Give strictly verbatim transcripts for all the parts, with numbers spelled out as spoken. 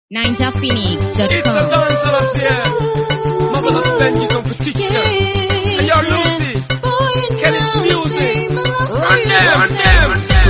Ninja Phoenix dot com. It's a dancehall affair. My brother Benji come to teach them. And you're Lucy, Kelly's music. Run them, run them, run them.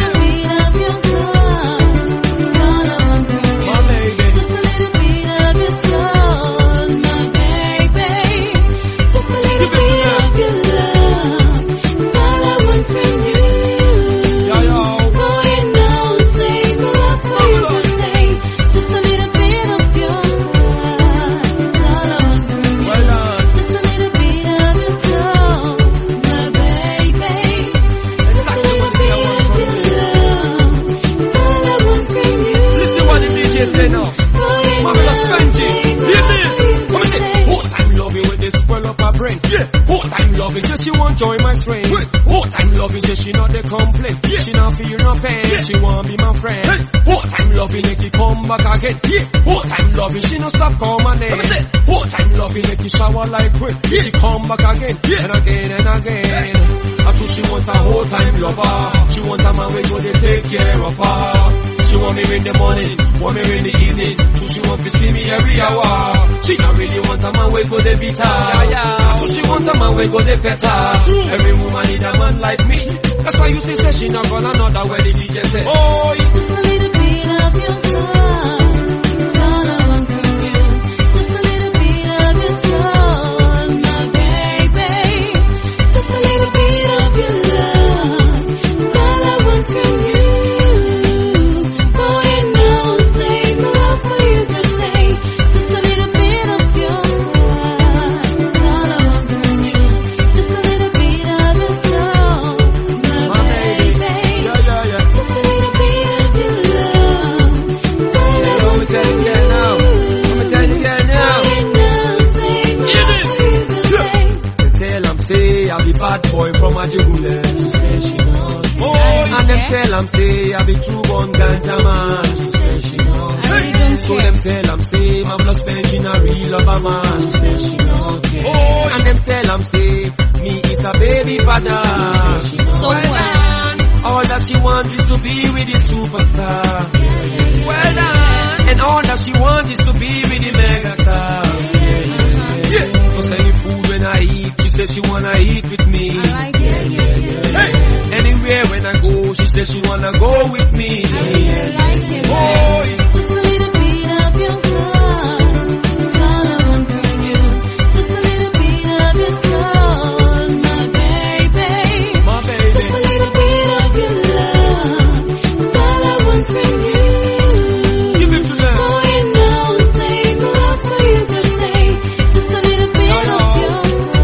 Say no, marvelous Benji, hear this. Come and say, whole time loving with this swell up her brain. Yeah, whole time loving, say she won't join my train. Wait. Whole time loving, say she not the complaint. Yeah. She not feel no pain. Yeah. She want be my friend. Hey. Whole time loving, make you come back again. Yeah, whole time loving, she no stop call my name. Come and say, whole time loving, make you shower like quick. Yeah. She come back again, yeah. and again and again. Hey. After she want a whole time lover, she want a man we go they take care of her. She want me in the morning, want me in the evening, so she want to see me every hour. She don't really want a man we go they beat her, yeah, yeah. So she want a man we go they better. Every woman need a man like me. That's why you say, say she not gonna know that where the D J say, oh, you just a little bit of your love. It's all I want from you. Just a little bit of your soul, my baby. Just a little bit of your love. It's all I want from you. Bad boy from Ajigule, she say she know. Oh, and them tell am say I be true born ganja man, she say she know. Hey. So them tell am say my blood Benji a real lover man, she say she know. Oh, and them tell am say me is a baby father, she say she know. So well done. All that she want is to be with the superstar. Yeah, yeah, yeah. Well done. And all that she want is to be with the megastar. Yeah, yeah, yeah. Yeah. Cause any food when I eat, she says she wanna eat with me. I like it. Yeah, yeah, yeah. Hey. Anywhere when I go, she says she wanna go with me. I really like it. Oh, yeah. Just a little bit of your love. It's all I want from you. Just a little bit of your soul, my baby. My baby. Just a little bit of your love. It's all I want from you. Give it to them. Oh, you know, save love for you to stay. Just a little bit of your love.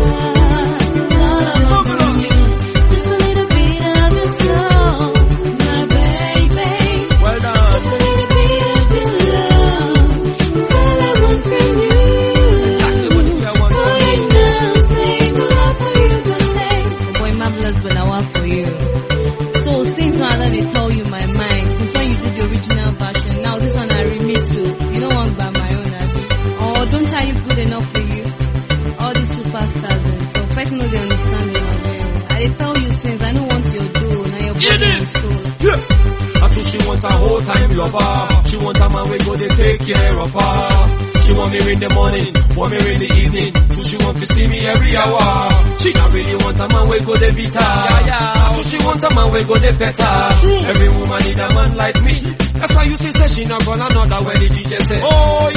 It's all I want from you. Just a little bit of your soul, my baby. Well done. Just a little bit of your love. It's all I want from you. Exactly what you want from Oh, me. you know, save love for you to stay. Boy, marvelous, but I want for you. So since one I done tell you my mind, since when you did the original version, now this one I remix to. You don't want by my own, Abby. Oh, don't tell you good enough for you. All these superstars, and so first know they understand me as well. I dey tell you since I don't want your dough, now your Hear body and this. soul. Yeah. After she want a whole time lover, she want a man we go they take care of her. She want me in the morning, want me in the evening, so she want to see me every hour. She not really want a man we go they beat her, yeah, yeah. So she want a man we go they better. Every woman need a man like me. That's why you see say she not gonna know that where the D J say, oh,